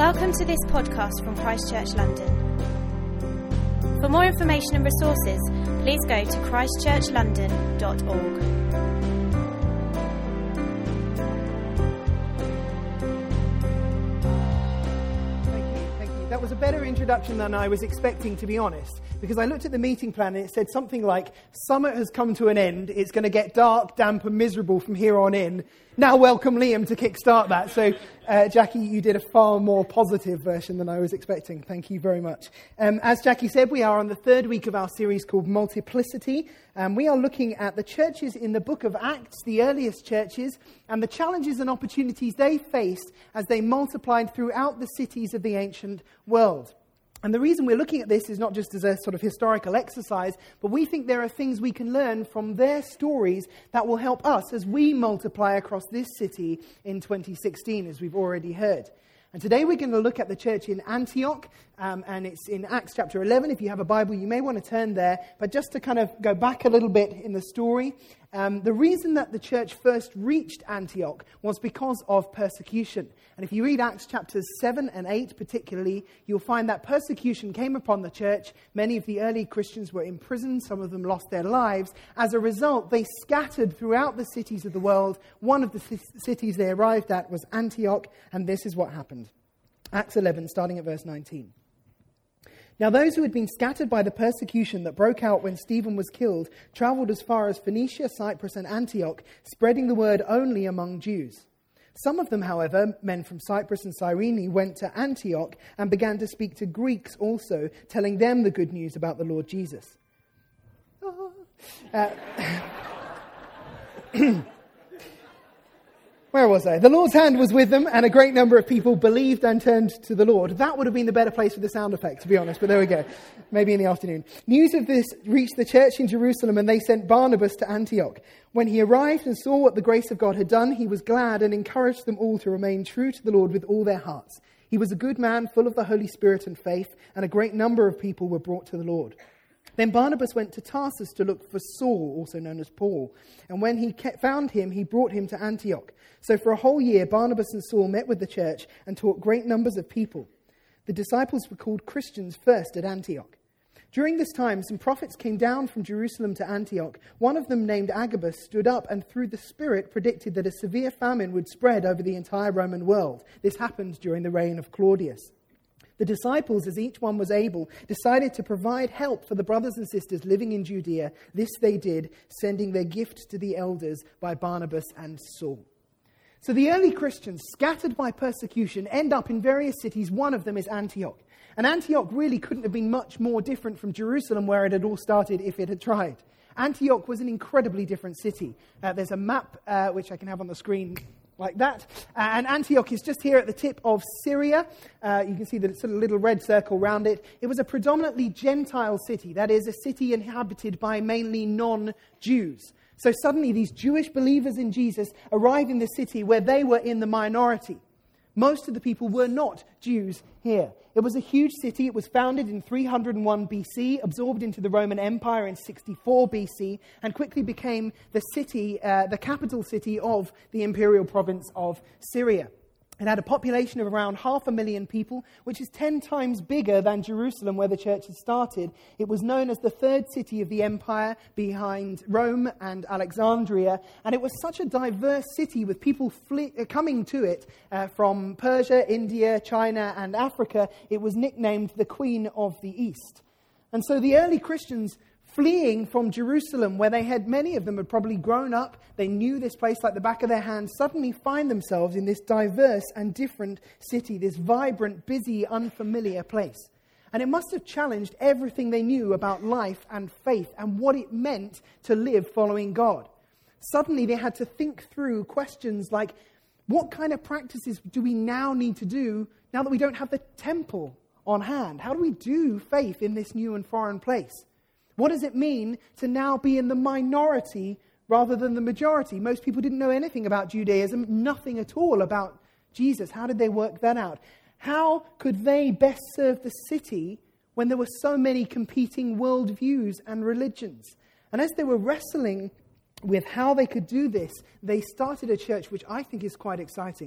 Welcome to this podcast from Christ Church London. For more information and resources, please go to christchurchlondon.org. Thank you. That was a better introduction than I was expecting, to be honest, because I looked at the meeting plan and it said something like, summer has come to an end, it's going to get dark, damp and miserable from here on in. Now welcome Liam to kickstart that. So, Jackie, you did a far more positive version than I was expecting. Thank you very much. As Jackie said, we are on the third week of our series called Multiplicity. We are looking at the churches in the book of Acts, the earliest churches, and the challenges and opportunities they faced as they multiplied throughout the cities of the ancient world. And the reason we're looking at this is not just as a sort of historical exercise, but we think there are things we can learn from their stories that will help us as we multiply across this city in 2016, as we've already heard. And today we're going to look at the church in Antioch, and it's in Acts chapter 11. If you have a Bible, you may want to turn there. But just to kind of go back a little bit in the story, the reason that the church first reached Antioch was because of persecution. And if you read Acts chapters 7 and 8 particularly, you'll find that persecution came upon the church. Many of the early Christians were imprisoned. Some of them lost their lives. As a result, they scattered throughout the cities of the world. One of the cities they arrived at was Antioch, and this is what happened. Acts 11, starting at verse 19. Now those who had been scattered by the persecution that broke out when Stephen was killed travelled as far as Phoenicia, Cyprus and Antioch, spreading the word only among Jews. Some of them, however, men from Cyprus and Cyrene, went to Antioch and began to speak to Greeks also, telling them the good news about the Lord Jesus. Where was I? The Lord's hand was with them, and a great number of people believed and turned to the Lord. That would have been the better place for the sound effect, to be honest, but there we go. Maybe in the afternoon. News of this reached the church in Jerusalem, and they sent Barnabas to Antioch. When he arrived and saw what the grace of God had done, he was glad and encouraged them all to remain true to the Lord with all their hearts. He was a good man, full of the Holy Spirit and faith, and a great number of people were brought to the Lord. Then Barnabas went to Tarsus to look for Saul, also known as Paul. And when he found him, he brought him to Antioch. So for a whole year, Barnabas and Saul met with the church and taught great numbers of people. The disciples were called Christians first at Antioch. During this time, some prophets came down from Jerusalem to Antioch. One of them, named Agabus, stood up and through the Spirit predicted that a severe famine would spread over the entire Roman world. This happened during the reign of Claudius. The disciples, as each one was able, decided to provide help for the brothers and sisters living in Judea. This they did, sending their gift to the elders by Barnabas and Saul. So the early Christians, scattered by persecution, end up in various cities. One of them is Antioch. And Antioch really couldn't have been much more different from Jerusalem, where it had all started, if it had tried. Antioch was an incredibly different city. There's a map, which I can have on the screen, like that. And Antioch is just here at the tip of Syria. You can see the sort of little red circle around it. It was a predominantly Gentile city. That is, a city inhabited by mainly non-Jews. So suddenly these Jewish believers in Jesus arrive in the city where they were in the minority. Most of the people were not Jews here. It was a huge city. It was founded in 301 BC, absorbed into the Roman Empire in 64 BC, and quickly became the city, the capital city of the imperial province of Syria. It had a population of around 500,000 people, which is 10 times bigger than Jerusalem, where the church had started. It was known as the third city of the empire behind Rome and Alexandria. And it was such a diverse city with people coming to it from Persia, India, China, and Africa. It was nicknamed the Queen of the East. And so the early Christians, fleeing from Jerusalem, where many of them had probably grown up, they knew this place like the back of their hand, suddenly find themselves in this diverse and different city, this vibrant, busy, unfamiliar place. And it must have challenged everything they knew about life and faith and what it meant to live following God. Suddenly they had to think through questions like, what kind of practices do we now need to do now that we don't have the temple on hand? How do we do faith in this new and foreign place? What does it mean to now be in the minority rather than the majority? Most people didn't know anything about Judaism, nothing at all about Jesus. How did they work that out? How could they best serve the city when there were so many competing worldviews and religions? And as they were wrestling with how they could do this, they started a church which I think is quite exciting.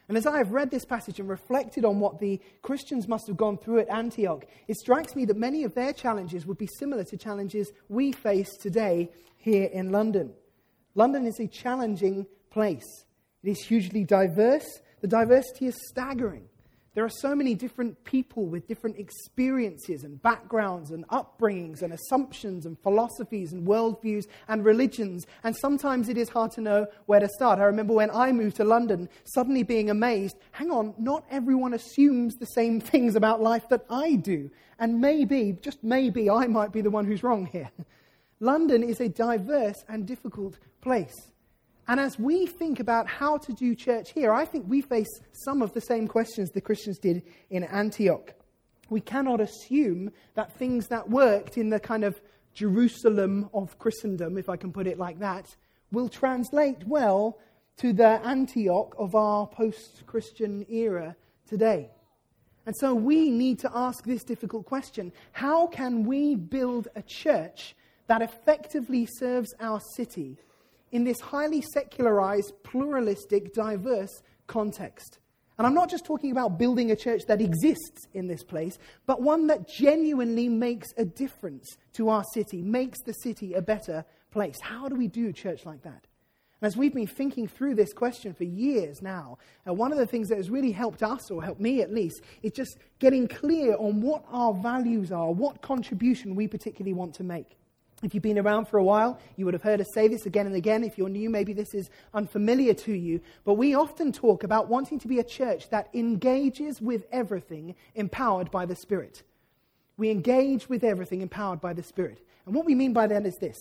And as I have read this passage and reflected on what the Christians must have gone through at Antioch, it strikes me that many of their challenges would be similar to challenges we face today here in London. London is a challenging place. It is hugely diverse. The diversity is staggering. There are so many different people with different experiences and backgrounds and upbringings and assumptions and philosophies and worldviews and religions. And sometimes it is hard to know where to start. I remember when I moved to London, suddenly being amazed, hang on, not everyone assumes the same things about life that I do. And maybe, just maybe, I might be the one who's wrong here. London is a diverse and difficult place. And as we think about how to do church here, I think we face some of the same questions the Christians did in Antioch. We cannot assume that things that worked in the kind of Jerusalem of Christendom, if I can put it like that, will translate well to the Antioch of our post-Christian era today. And so we need to ask this difficult question: how can we build a church that effectively serves our city in this highly secularized, pluralistic, diverse context? And I'm not just talking about building a church that exists in this place, but one that genuinely makes a difference to our city, makes the city a better place. How do we do a church like that? And as we've been thinking through this question for years now, one of the things that has really helped us, or helped me at least, is just getting clear on what our values are, what contribution we particularly want to make. If you've been around for a while, you would have heard us say this again and again. If you're new, maybe this is unfamiliar to you. But we often talk about wanting to be a church that engages with everything empowered by the Spirit. We engage with everything empowered by the Spirit. And what we mean by that is this: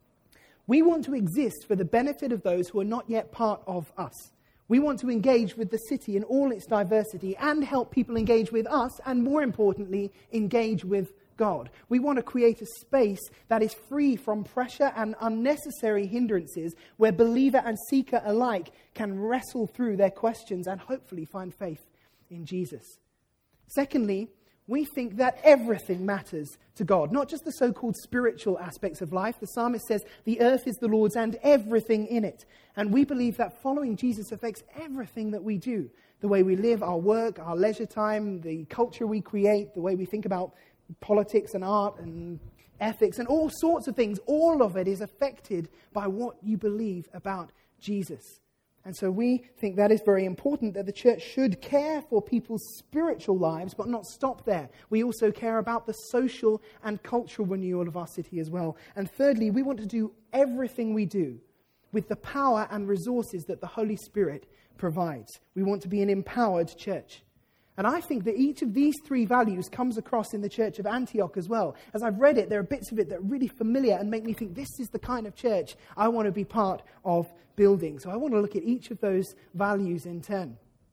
we want to exist for the benefit of those who are not yet part of us. We want to engage with the city in all its diversity and help people engage with us, and more importantly, engage with God. We want to create a space that is free from pressure and unnecessary hindrances, where believer and seeker alike can wrestle through their questions and hopefully find faith in Jesus. Secondly, we think that everything matters to God, not just the so-called spiritual aspects of life. The psalmist says, the earth is the Lord's and everything in it. And we believe that following Jesus affects everything that we do. The way we live, our work, our leisure time, the culture we create, the way we think about politics and art and ethics and all sorts of things. All of it is affected by what you believe about Jesus. And so we think that is very important, that the church should care for people's spiritual lives, but not stop there. We also care about the social and cultural renewal of our city as well. And thirdly, we want to do everything we do with the power and resources that the Holy Spirit provides. We want to be an empowered church. And I think that each of these three values comes across in the church of Antioch as well. As I've read it, there are bits of it that are really familiar and make me think this is the kind of church I want to be part of building. So I want to look at each of those values in turn.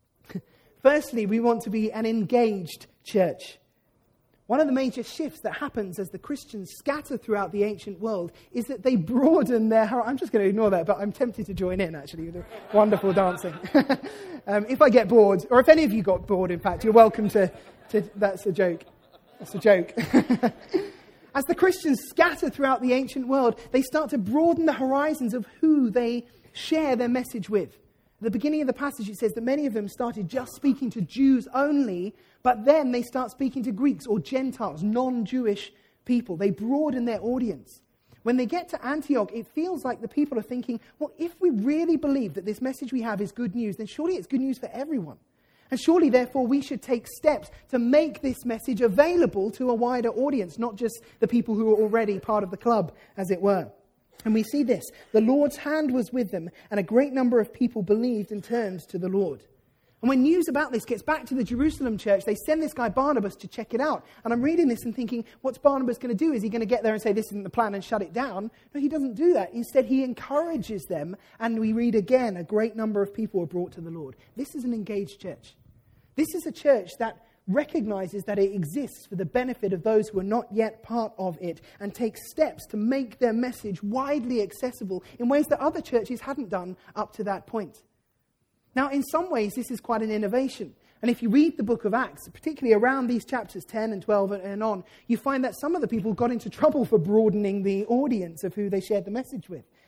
Firstly, we want to be an engaged church. One of the major shifts that happens as the Christians scatter throughout the ancient world is that they broaden their... I'm just going to ignore that, but I'm tempted to join in, actually, with the wonderful dancing. If I get bored, or if any of you got bored, in fact, you're welcome to that's a joke. That's a joke. As the Christians scatter throughout the ancient world, they start to broaden the horizons of who they share their message with. At the beginning of the passage, it says that many of them started just speaking to Jews only, but then they start speaking to Greeks or Gentiles, non-Jewish people. They broaden their audience. When they get to Antioch, it feels like the people are thinking, well, if we really believe that this message we have is good news, then surely it's good news for everyone. And surely, therefore, we should take steps to make this message available to a wider audience, not just the people who are already part of the club, as it were. And we see this. The Lord's hand was with them, and a great number of people believed and turned to the Lord. And when news about this gets back to the Jerusalem church, they send this guy Barnabas to check it out. And I'm reading this and thinking, what's Barnabas going to do? Is he going to get there and say, this isn't the plan, and shut it down? No, he doesn't do that. Instead, he encourages them. And we read again, a great number of people were brought to the Lord. This is an engaged church. This is a church that recognizes that it exists for the benefit of those who are not yet part of it, and takes steps to make their message widely accessible in ways that other churches hadn't done up to that point. Now, in some ways, this is quite an innovation. And if you read the book of Acts, particularly around these chapters 10 and 12 and on, you find that some of the people got into trouble for broadening the audience of who they shared the message with.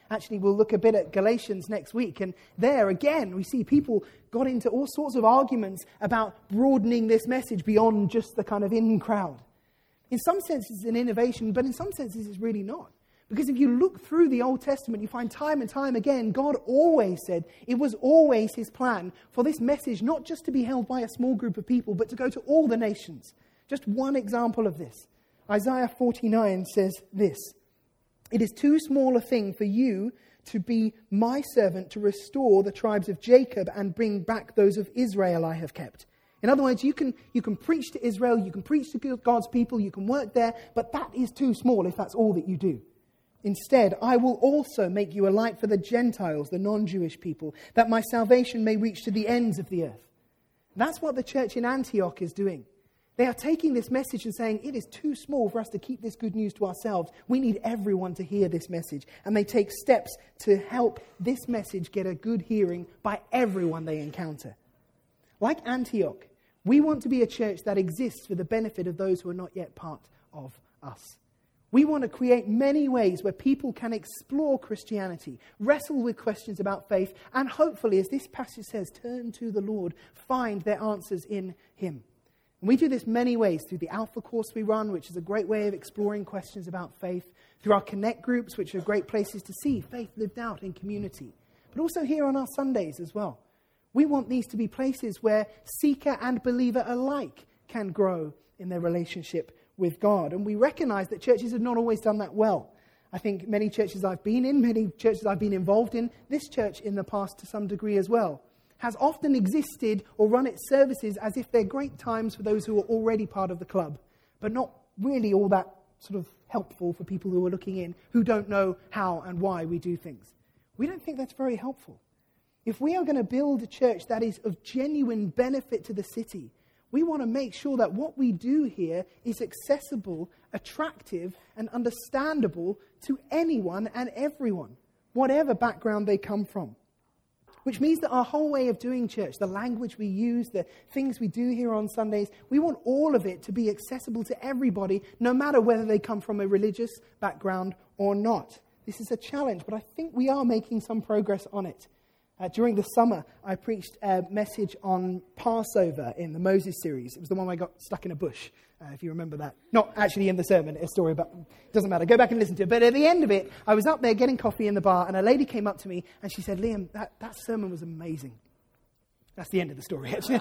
Actually, we'll look a bit at Galatians next week. And there, again, we see people got into all sorts of arguments about broadening this message beyond just the kind of in crowd. In some senses, it's an innovation, but in some senses, it's really not. Because if you look through the Old Testament, you find time and time again, God always said it was always his plan for this message not just to be held by a small group of people, but to go to all the nations. Just one example of this. Isaiah 49 says this, "It is too small a thing for you to be my servant to restore the tribes of Jacob and bring back those of Israel I have kept." In other words, you can preach to Israel, you can preach to God's people, you can work there, but that is too small if that's all that you do. Instead, I will also make you a light for the Gentiles, the non-Jewish people, that my salvation may reach to the ends of the earth. That's what the church in Antioch is doing. They are taking this message and saying, it is too small for us to keep this good news to ourselves. We need everyone to hear this message. And they take steps to help this message get a good hearing by everyone they encounter. Like Antioch, we want to be a church that exists for the benefit of those who are not yet part of us. We want to create many ways where people can explore Christianity, wrestle with questions about faith, and hopefully, as this passage says, turn to the Lord, find their answers in him. And we do this many ways, through the Alpha course we run, which is a great way of exploring questions about faith, through our Connect groups, which are great places to see faith lived out in community, but also here on our Sundays as well. We want these to be places where seeker and believer alike can grow in their relationship with God. And we recognize that churches have not always done that well. I think many churches I've been in, many churches I've been involved in, this church in the past to some degree as well, has often existed or run its services as if they're great times for those who are already part of the club, but not really all that sort of helpful for people who are looking in, who don't know how and why we do things. We don't think that's very helpful. If we are going to build a church that is of genuine benefit to the city, we want to make sure that what we do here is accessible, attractive, and understandable to anyone and everyone, whatever background they come from. Which means that our whole way of doing church, the language we use, the things we do here on Sundays, we want all of it to be accessible to everybody, no matter whether they come from a religious background or not. This is a challenge, but I think we are making some progress on it. During the summer, I preached a message on Passover in the Moses series. It was the one I got stuck in a bush, if you remember that. Not actually in the sermon, a story, but it doesn't matter. Go back and listen to it. But at the end of it, I was up there getting coffee in the bar, and a lady came up to me, and she said, "Liam, that sermon was amazing." That's the end of the story, actually.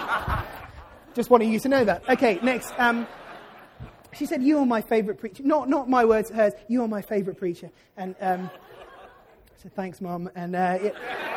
Just wanting you to know that. Okay, next. She said, "You are my favourite preacher." Not my words, hers. "You are my favourite preacher." And I said, "Thanks, Mum." And it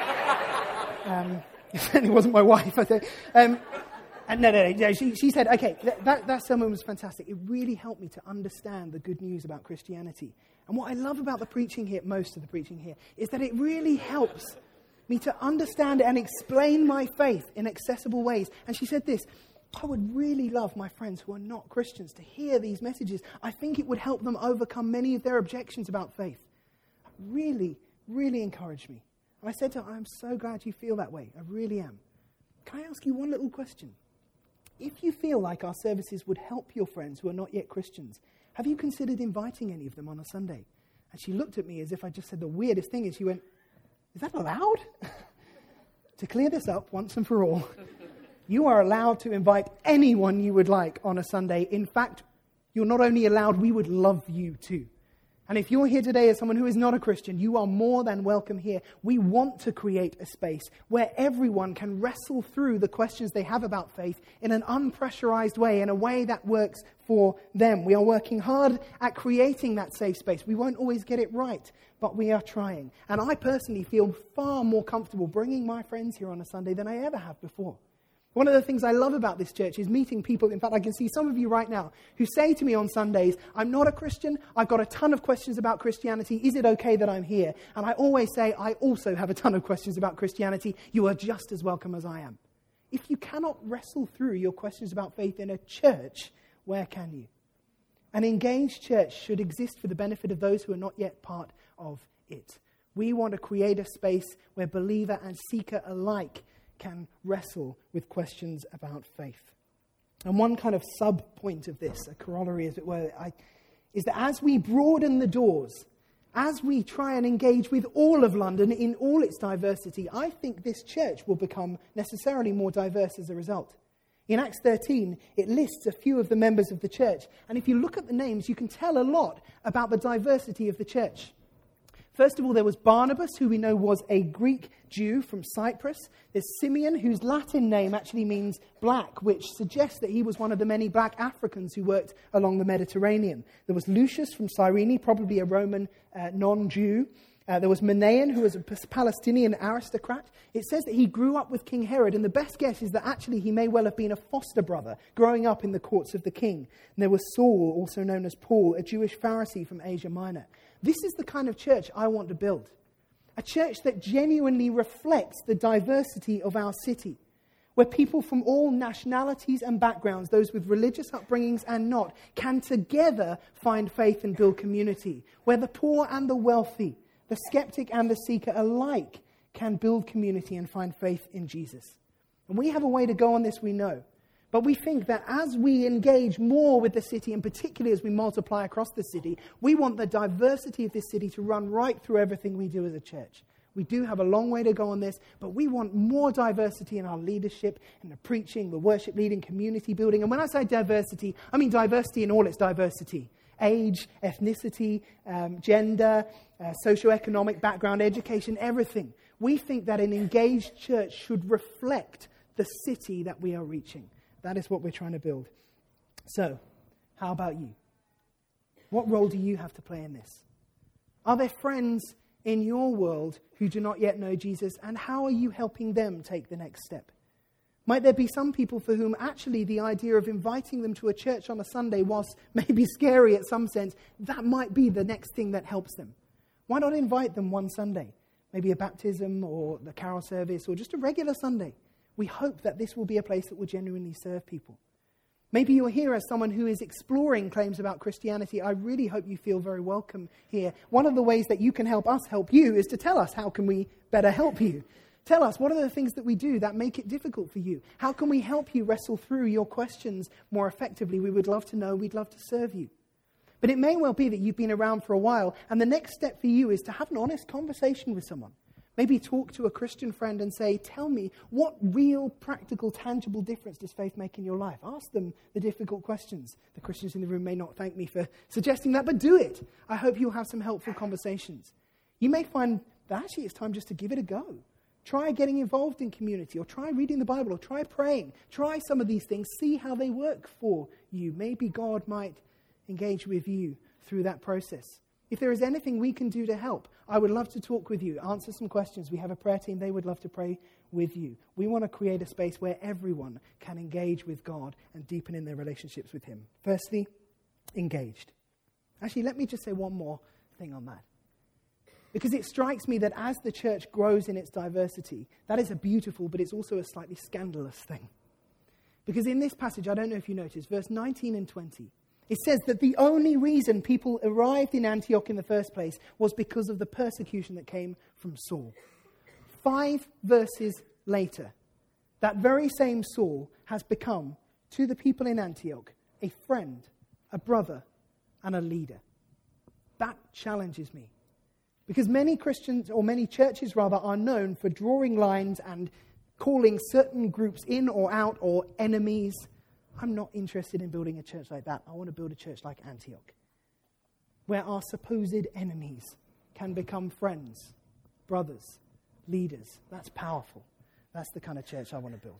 certainly wasn't my wife, I think. And no. She said, "Okay, that sermon was fantastic. It really helped me to understand the good news about Christianity." And what I love about the preaching here, most of the preaching here, is that it really helps me to understand and explain my faith in accessible ways. And she said this, "I would really love my friends who are not Christians to hear these messages. I think it would help them overcome many of their objections about faith." Really encouraged me. And I said to her, "I'm so glad you feel that way. I really am. Can I ask you one little question? If you feel like our services would help your friends who are not yet Christians, have you considered inviting any of them on a Sunday?" And she looked at me as if I just said the weirdest thing, and she went, "Is that allowed?" To clear this up once and for all, you are allowed to invite anyone you would like on a Sunday. In fact, you're not only allowed, we would love you too. And if you're here today as someone who is not a Christian, you are more than welcome here. We want to create a space where everyone can wrestle through the questions they have about faith in an unpressurized way, in a way that works for them. We are working hard at creating that safe space. We won't always get it right, but we are trying. And I personally feel far more comfortable bringing my friends here on a Sunday than I ever have before. One of the things I love about this church is meeting people. In fact, I can see some of you right now who say to me on Sundays, "I'm not a Christian. I've got a ton of questions about Christianity. Is it okay that I'm here?" And I always say, "I also have a ton of questions about Christianity. You are just as welcome as I am." If you cannot wrestle through your questions about faith in a church, where can you? An engaged church should exist for the benefit of those who are not yet part of it. We want to create a space where believer and seeker alike can wrestle with questions about faith. And one kind of sub-point of this, a corollary as it were, is that as we broaden the doors as we try and engage with all of London in all its diversity, I think this church will become necessarily more diverse as a result. In Acts 13, it lists a few of the members of the church. And if you look at the names, you can tell a lot about the diversity of the church. First of all, there was Barnabas, who we know was a Greek Jew from Cyprus. There's Simeon, whose Latin name actually means black, which suggests that he was one of the many black Africans who worked along the Mediterranean. There was Lucius from Cyrene, probably a Roman non-Jew. There was Manaen, who was a Palestinian aristocrat. It says that he grew up with King Herod, and the best guess is that actually he may well have been a foster brother, growing up in the courts of the king. And there was Saul, also known as Paul, a Jewish Pharisee from Asia Minor. This is the kind of church I want to build. A church that genuinely reflects the diversity of our city, where people from all nationalities and backgrounds, those with religious upbringings and not, can together find faith and build community, where the poor and the wealthy, the skeptic and the seeker alike can build community and find faith in Jesus. And we have a way to go on this, we know. But we think that as we engage more with the city, and particularly as we multiply across the city, we want the diversity of this city to run right through everything we do as a church. We do have a long way to go on this, but we want more diversity in our leadership, in the preaching, the worship leading, community building. And when I say diversity, I mean diversity in all its diversity. Age, ethnicity, gender, socioeconomic background, education, everything. We think that an engaged church should reflect the city that we are reaching. That is what we're trying to build. So, how about you? What role do you have to play in this? Are there friends in your world who do not yet know Jesus, and how are you helping them take the next step? Might there be some people for whom actually the idea of inviting them to a church on a Sunday, whilst maybe scary at some sense, that might be the next thing that helps them? Why not invite them one Sunday? Maybe a baptism or the carol service or just a regular Sunday. We hope that this will be a place that will genuinely serve people. Maybe you're here as someone who is exploring claims about Christianity. I really hope you feel very welcome here. One of the ways that you can help us help you is to tell us how can we better help you. Tell us, what are the things that we do that make it difficult for you? How can we help you wrestle through your questions more effectively? We would love to know. We'd love to serve you. But it may well be that you've been around for a while, and the next step for you is to have an honest conversation with someone. Maybe talk to a Christian friend and say, tell me, what real, practical, tangible difference does faith make in your life? Ask them the difficult questions. The Christians in the room may not thank me for suggesting that, but do it. I hope you'll have some helpful conversations. You may find that actually it's time just to give it a go. Try getting involved in community, or try reading the Bible, or try praying. Try some of these things. See how they work for you. Maybe God might engage with you through that process. If there is anything we can do to help, I would love to talk with you, answer some questions. We have a prayer team. They would love to pray with you. We want to create a space where everyone can engage with God and deepen in their relationships with him. Firstly, engaged. Actually, let me just say one more thing on that. Because it strikes me that as the church grows in its diversity, that is a beautiful, but it's also a slightly scandalous thing. Because in this passage, I don't know if you noticed, verse 19 and 20, it says that the only reason people arrived in Antioch in the first place was because of the persecution that came from Saul. 5 verses later, that very same Saul has become, to the people in Antioch, a friend, a brother, and a leader. That challenges me. Because many Christians, or many churches rather, are known for drawing lines and calling certain groups in or out or enemies. I'm not interested in building a church like that. I want to build a church like Antioch, where our supposed enemies can become friends, brothers, leaders. That's powerful. That's the kind of church I want to build.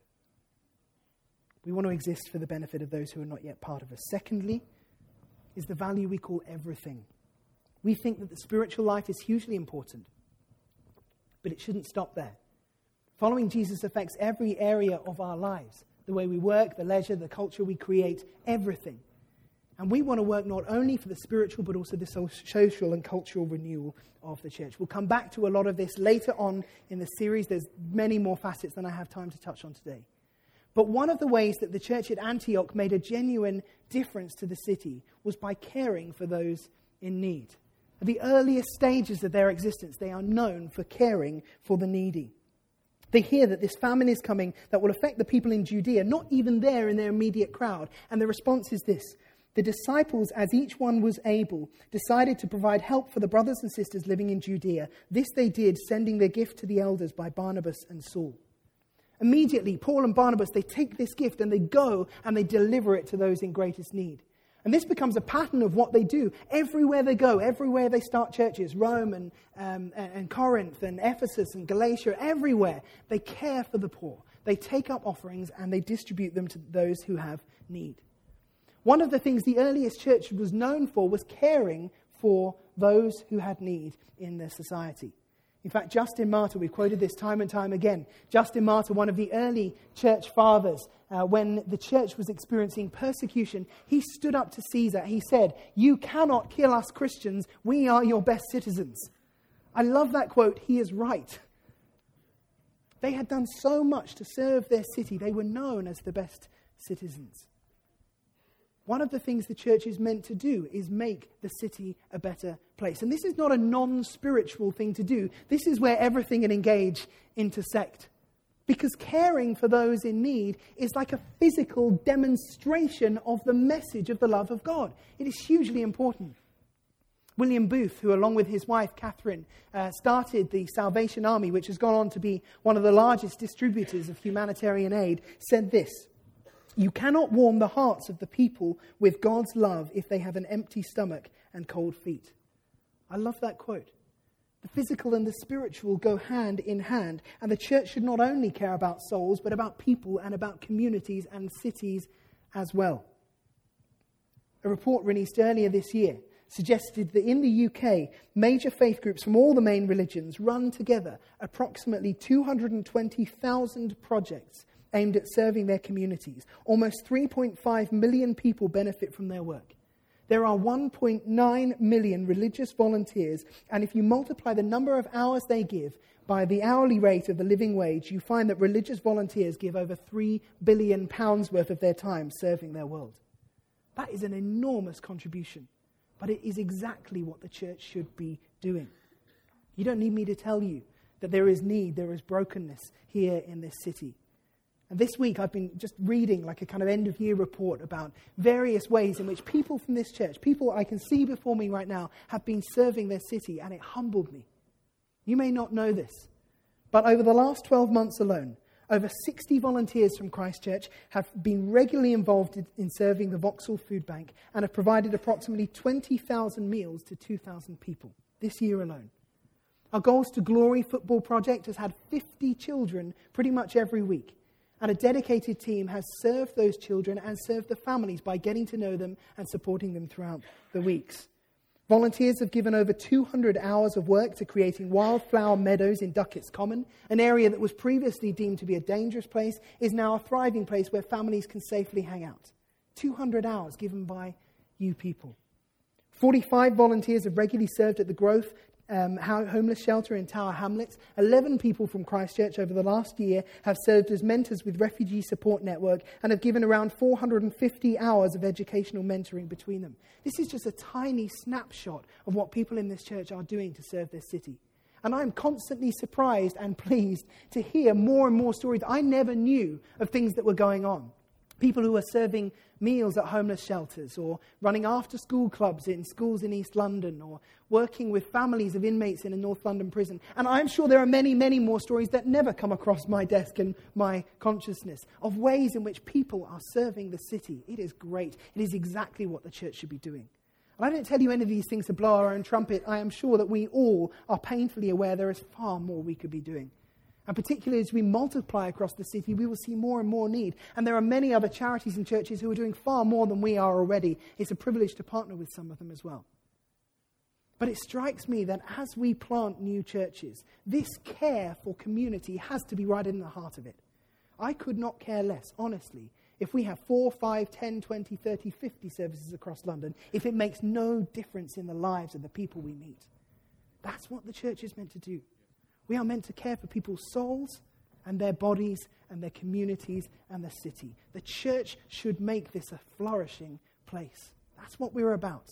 We want to exist for the benefit of those who are not yet part of us. Secondly, is the value we call everything. We think that the spiritual life is hugely important, but it shouldn't stop there. Following Jesus affects every area of our lives. The way we work, the leisure, the culture we create, everything. And we want to work not only for the spiritual, but also the social and cultural renewal of the church. We'll come back to a lot of this later on in the series. There's many more facets than I have time to touch on today. But one of the ways that the church at Antioch made a genuine difference to the city was by caring for those in need. At the earliest stages of their existence, they are known for caring for the needy. They hear that this famine is coming that will affect the people in Judea, not even there in their immediate crowd. And the response is this: The disciples, as each one was able, decided to provide help for the brothers and sisters living in Judea. This they did, sending their gift to the elders by Barnabas and Saul. Immediately, Paul and Barnabas, they take this gift and they go and they deliver it to those in greatest need. And this becomes a pattern of what they do. Everywhere they go, everywhere they start churches, Rome and Corinth and Ephesus and Galatia, everywhere, they care for the poor. They take up offerings and they distribute them to those who have need. One of the things the earliest church was known for was caring for those who had need in their society. In fact, Justin Martyr, we've quoted this time and time again. Justin Martyr, one of the early church fathers, when the church was experiencing persecution, he stood up to Caesar. He said, "You cannot kill us Christians. We are your best citizens." I love that quote. He is right. They had done so much to serve their city. They were known as the best citizens. One of the things the church is meant to do is make the city a better place. And this is not a non-spiritual thing to do. This is where everything and engage intersect. Because caring for those in need is like a physical demonstration of the message of the love of God. It is hugely important. William Booth, who along with his wife Catherine started the Salvation Army, which has gone on to be one of the largest distributors of humanitarian aid, said this: "You cannot warm the hearts of the people with God's love if they have an empty stomach and cold feet." I love that quote. The physical and the spiritual go hand in hand, and the church should not only care about souls, but about people and about communities and cities as well. A report released earlier this year suggested that in the UK, major faith groups from all the main religions run together approximately 220,000 projects aimed at serving their communities. Almost 3.5 million people benefit from their work. There are 1.9 million religious volunteers, and if you multiply the number of hours they give by the hourly rate of the living wage, you find that religious volunteers give over £3 billion worth of their time serving their world. That is an enormous contribution, but it is exactly what the church should be doing. You don't need me to tell you that there is need, there is brokenness here in this city. And this week I've been just reading like a kind of end-of-year report about various ways in which people from this church, people I can see before me right now, have been serving their city, and it humbled me. You may not know this, but over the last 12 months alone, over 60 volunteers from Christchurch have been regularly involved in serving the Vauxhall Food Bank and have provided approximately 20,000 meals to 2,000 people this year alone. Our Goals to Glory football project has had 50 children pretty much every week. And a dedicated team has served those children and served the families by getting to know them and supporting them throughout the weeks. Volunteers have given over 200 hours of work to creating wildflower meadows in Duckett's Common. An area that was previously deemed to be a dangerous place is now a thriving place where families can safely hang out. 200 hours given by you people. 45 volunteers have regularly served at the Growth homeless shelter in Tower Hamlets. 11 people from Christchurch over the last year have served as mentors with Refugee Support Network and have given around 450 hours of educational mentoring between them. This is just a tiny snapshot of what people in this church are doing to serve their city. And I'm constantly surprised and pleased to hear more and more stories I never knew of things that were going on. People who are serving meals at homeless shelters, or running after-school clubs in schools in East London, or working with families of inmates in a North London prison. And I'm sure there are many, many more stories that never come across my desk and my consciousness of ways in which people are serving the city. It is great. It is exactly what the church should be doing. And I don't tell you any of these things to blow our own trumpet. I am sure that we all are painfully aware there is far more we could be doing. And particularly as we multiply across the city, we will see more and more need. And there are many other charities and churches who are doing far more than we are already. It's a privilege to partner with some of them as well. But it strikes me that as we plant new churches, this care for community has to be right in the heart of it. I could not care less, honestly, if we have 4, 5, 10, 20, 30, 50 services across London, if it makes no difference in the lives of the people we meet. That's what the church is meant to do. We are meant to care for people's souls and their bodies and their communities and the city. The church should make this a flourishing place. That's what we're about.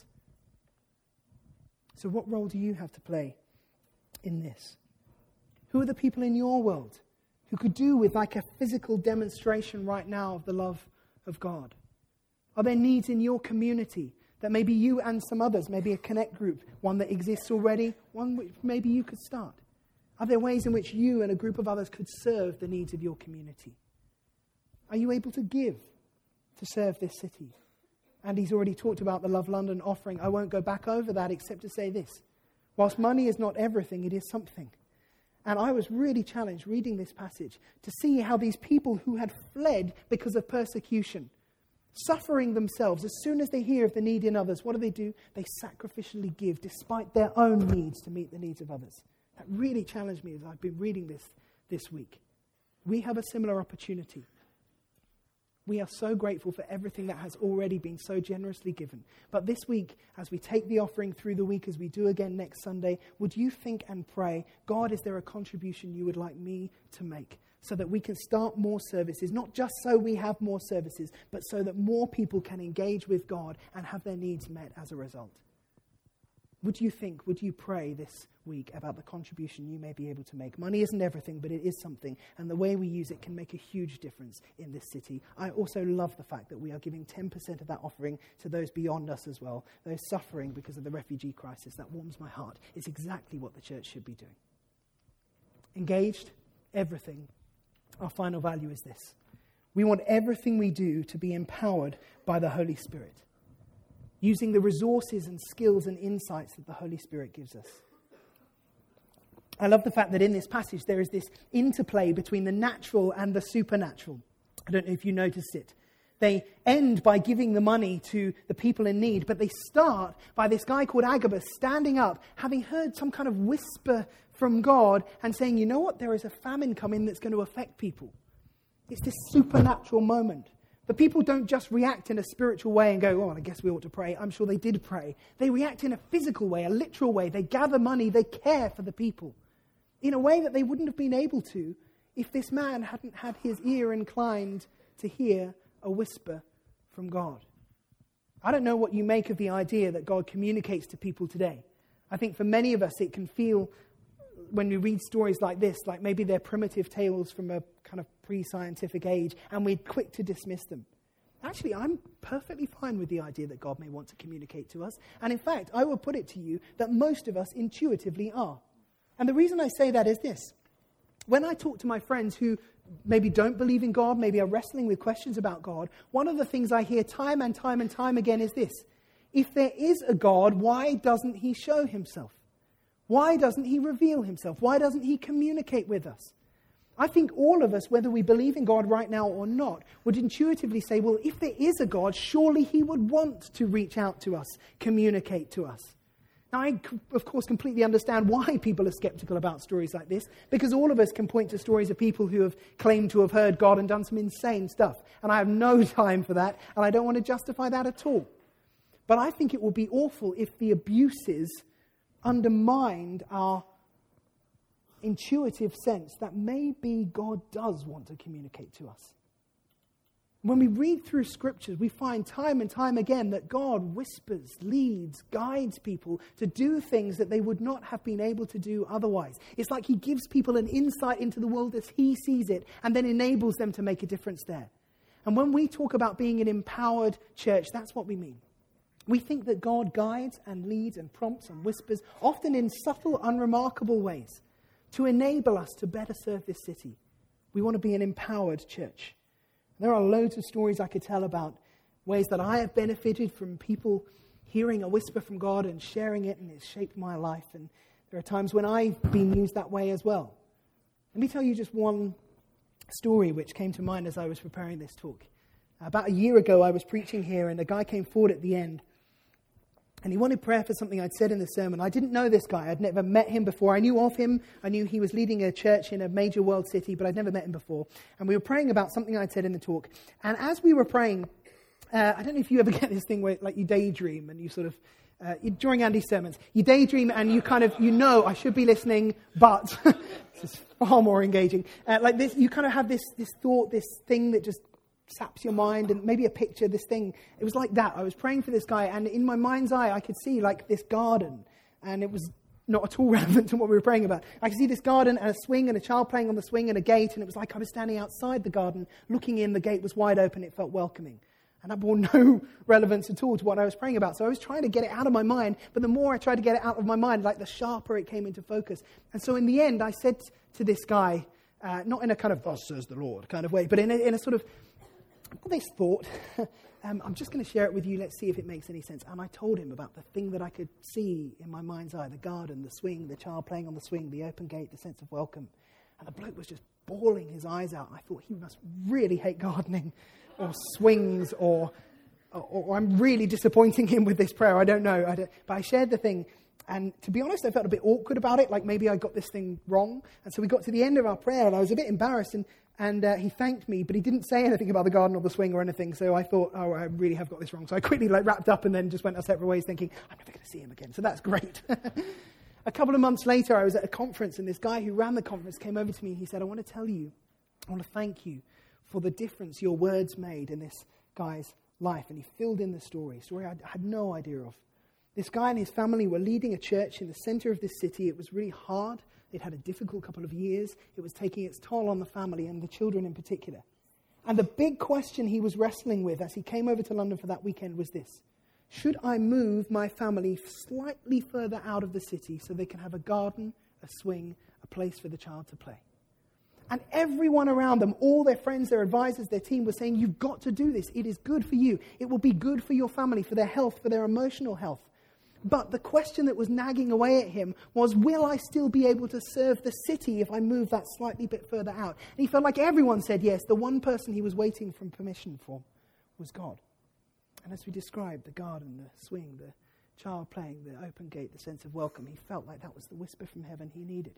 So what role do you have to play in this? Who are the people in your world who could do with like a physical demonstration right now of the love of God? Are there needs in your community that maybe you and some others, maybe a connect group, one that exists already, one which maybe you could start? Are there ways in which you and a group of others could serve the needs of your community? Are you able to give to serve this city? Andy's already talked about the Love London offering. I won't go back over that except to say this. Whilst money is not everything, it is something. And I was really challenged reading this passage to see how these people who had fled because of persecution, suffering themselves, as soon as they hear of the need in others, what do? They sacrificially give despite their own needs to meet the needs of others. That really challenged me as I've been reading this week. We have a similar opportunity. We are so grateful for everything that has already been so generously given. But this week, as we take the offering through the week, as we do again next Sunday, would you think and pray, God, is there a contribution you would like me to make so that we can start more services, not just so we have more services, but so that more people can engage with God and have their needs met as a result? Would you pray this week about the contribution you may be able to make? Money isn't everything, but it is something, and the way we use it can make a huge difference in this city. I also love the fact that we are giving 10% of that offering to those beyond us as well, those suffering because of the refugee crisis. That warms my heart. It's exactly what the church should be doing. Engaged, everything. Our final value is this. We want everything we do to be empowered by the Holy Spirit, using the resources and skills and insights that the Holy Spirit gives us. I love the fact that in this passage there is this interplay between the natural and the supernatural. I don't know if you noticed it. They end by giving the money to the people in need, but they start by this guy called Agabus standing up, having heard some kind of whisper from God and saying, you know what, there is a famine coming that's going to affect people. It's this supernatural moment. The people don't just react in a spiritual way and go, I guess we ought to pray. I'm sure they did pray. They react in a physical way, a literal way. They gather money. They care for the people in a way that they wouldn't have been able to if this man hadn't had his ear inclined to hear a whisper from God. I don't know what you make of the idea that God communicates to people today. I think for many of us it can feel, when we read stories like this, like maybe they're primitive tales from a kind of pre-scientific age, and we're quick to dismiss them. Actually, I'm perfectly fine with the idea that God may want to communicate to us. And in fact, I will put it to you that most of us intuitively are. And the reason I say that is this. When I talk to my friends who maybe don't believe in God, maybe are wrestling with questions about God, one of the things I hear time and time and time again is this. If there is a God, why doesn't he show himself? Why doesn't he reveal himself? Why doesn't he communicate with us? I think all of us, whether we believe in God right now or not, would intuitively say, well, if there is a God, surely he would want to reach out to us, communicate to us. Now, I, of course, completely understand why people are skeptical about stories like this, because all of us can point to stories of people who have claimed to have heard God and done some insane stuff. And I have no time for that, and I don't want to justify that at all. But I think it will be awful if the abuses undermined our intuitive sense that maybe God does want to communicate to us. When we read through scriptures, we find time and time again that God whispers, leads, guides people to do things that they would not have been able to do otherwise. It's like he gives people an insight into the world as he sees it and then enables them to make a difference there. And when we talk about being an empowered church, that's what we mean. We think that God guides and leads and prompts and whispers, often in subtle, unremarkable ways, to enable us to better serve this city. We want to be an empowered church. There are loads of stories I could tell about ways that I have benefited from people hearing a whisper from God and sharing it, and it's shaped my life. And there are times when I've been used that way as well. Let me tell you just one story which came to mind as I was preparing this talk. About a year ago, I was preaching here, and a guy came forward at the end. And he wanted prayer for something I'd said in the sermon. I didn't know this guy. I'd never met him before. I knew of him. I knew he was leading a church in a major world city, but I'd never met him before. And we were praying about something I'd said in the talk. And as we were praying, I don't know if you ever get this thing where like you daydream and you sort of, during Andy's sermons, you daydream and you kind of, I should be listening, but this is far more engaging. Like this, you kind of have this thought, this thing that just saps your mind, and maybe a picture, this thing. It was like that. I was praying for this guy, and in my mind's eye, I could see like this garden, and it was not at all relevant to what we were praying about. I could see this garden and a swing and a child playing on the swing and a gate, and it was like I was standing outside the garden, looking in, the gate was wide open, it felt welcoming. And that bore no relevance at all to what I was praying about. So I was trying to get it out of my mind, but the more I tried to get it out of my mind, like the sharper it came into focus. And so in the end, I said to this guy, not in a kind of, thus says the Lord kind of way, but in a sort of, I've got this thought. I'm just going to share it with you. Let's see if it makes any sense. And I told him about the thing that I could see in my mind's eye, the garden, the swing, the child playing on the swing, the open gate, the sense of welcome. And the bloke was just bawling his eyes out. I thought he must really hate gardening or swings or I'm really disappointing him with this prayer. I don't know. But I shared the thing. And to be honest, I felt a bit awkward about it, like maybe I got this thing wrong. And so we got to the end of our prayer and I was a bit embarrassed and he thanked me, but he didn't say anything about the garden or the swing or anything. So I thought, oh, I really have got this wrong. So I quickly wrapped up and then just went our separate ways thinking, I'm never going to see him again. So that's great. A couple of months later, I was at a conference and this guy who ran the conference came over to me and he said, I want to thank you for the difference your words made in this guy's life. And he filled in the story I had no idea of. This guy and his family were leading a church in the center of this city. It was really hard. They'd had a difficult couple of years. It was taking its toll on the family and the children in particular. And the big question he was wrestling with as he came over to London for that weekend was this: should I move my family slightly further out of the city so they can have a garden, a swing, a place for the child to play? And everyone around them, all their friends, their advisors, their team were saying, you've got to do this. It is good for you. It will be good for your family, for their health, for their emotional health. But the question that was nagging away at him was, will I still be able to serve the city if I move that slightly bit further out? And he felt like everyone said yes. The one person he was waiting for permission for was God. And as we described, the garden, the swing, the child playing, the open gate, the sense of welcome, he felt like that was the whisper from heaven he needed.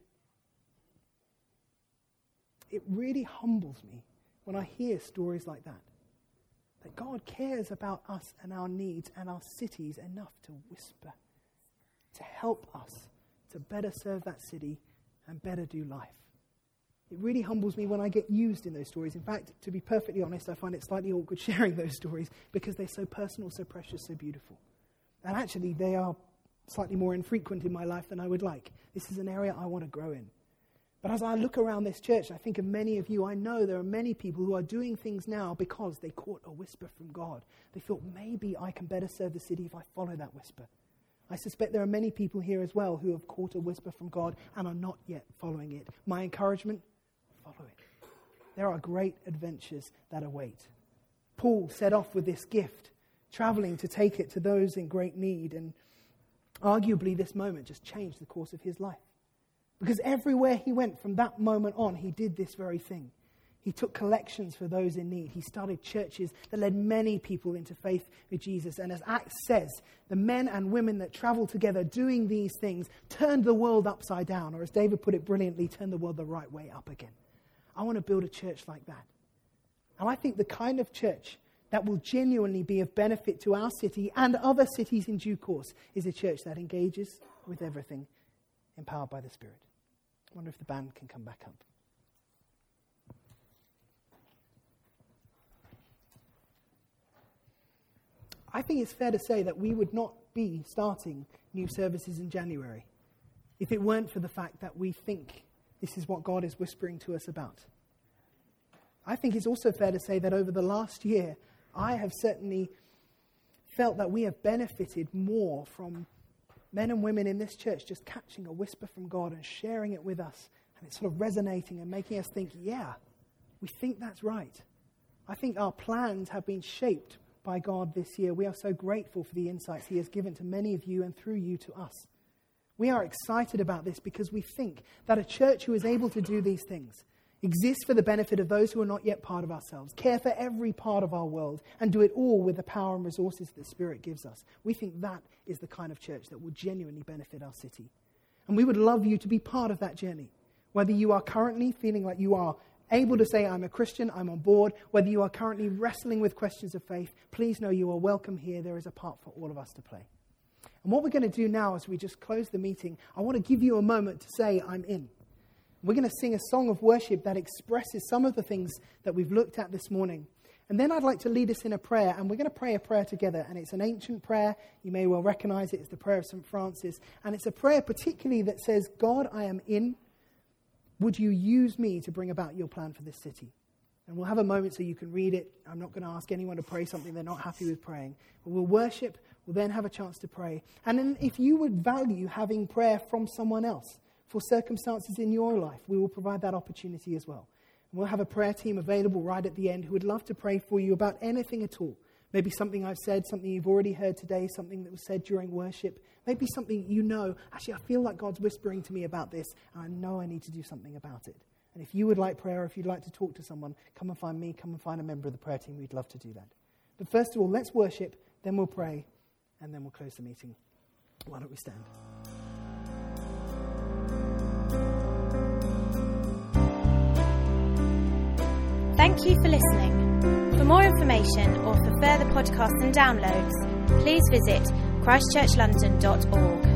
It really humbles me when I hear stories like that. That God cares about us and our needs and our cities enough to whisper, to help us to better serve that city and better do life. It really humbles me when I get used in those stories. In fact, to be perfectly honest, I find it slightly awkward sharing those stories because they're so personal, so precious, so beautiful. And actually, they are slightly more infrequent in my life than I would like. This is an area I want to grow in. But as I look around this church, I think of many of you. I know there are many people who are doing things now because they caught a whisper from God. They thought, maybe I can better serve the city if I follow that whisper. I suspect there are many people here as well who have caught a whisper from God and are not yet following it. My encouragement, follow it. There are great adventures that await. Paul set off with this gift, traveling to take it to those in great need, and arguably this moment just changed the course of his life. Because everywhere he went from that moment on, he did this very thing. He took collections for those in need. He started churches that led many people into faith with Jesus. And as Acts says, the men and women that traveled together doing these things turned the world upside down. Or as David put it brilliantly, turned the world the right way up again. I want to build a church like that. And I think the kind of church that will genuinely be of benefit to our city and other cities in due course is a church that engages with everything, empowered by the Spirit. I wonder if the band can come back up. I think it's fair to say that we would not be starting new services in January if it weren't for the fact that we think this is what God is whispering to us about. I think it's also fair to say that over the last year, I have certainly felt that we have benefited more from men and women in this church just catching a whisper from God and sharing it with us. And it's sort of resonating and making us think, yeah, we think that's right. I think our plans have been shaped by God this year. We are so grateful for the insights He has given to many of you and through you to us. We are excited about this because we think that a church who is able to do these things exists for the benefit of those who are not yet part of ourselves, care for every part of our world, and do it all with the power and resources that the Spirit gives us. We think that is the kind of church that will genuinely benefit our city. And we would love you to be part of that journey. Whether you are currently feeling like you are able to say, I'm a Christian, I'm on board, whether you are currently wrestling with questions of faith, please know you are welcome here. There is a part for all of us to play. And what we're going to do now as we just close the meeting, I want to give you a moment to say, I'm in. We're going to sing a song of worship that expresses some of the things that we've looked at this morning. And then I'd like to lead us in a prayer, and we're going to pray a prayer together. And it's an ancient prayer. You may well recognize it. It's the prayer of St. Francis. And it's a prayer particularly that says, God, I am in. Would you use me to bring about your plan for this city? And we'll have a moment so you can read it. I'm not going to ask anyone to pray something they're not happy with praying. But we'll worship. We'll then have a chance to pray. And then if you would value having prayer from someone else for circumstances in your life, we will provide that opportunity as well. And we'll have a prayer team available right at the end who would love to pray for you about anything at all. Maybe something I've said, something you've already heard today, something that was said during worship. Maybe something you know, actually I feel like God's whispering to me about this, and I know I need to do something about it. And if you would like prayer, or if you'd like to talk to someone, come and find me, come and find a member of the prayer team. We'd love to do that. But first of all, let's worship, then we'll pray, and then we'll close the meeting. Why don't we stand? Thank you for listening. For more information or for further podcasts and downloads, please visit christchurchlondon.org.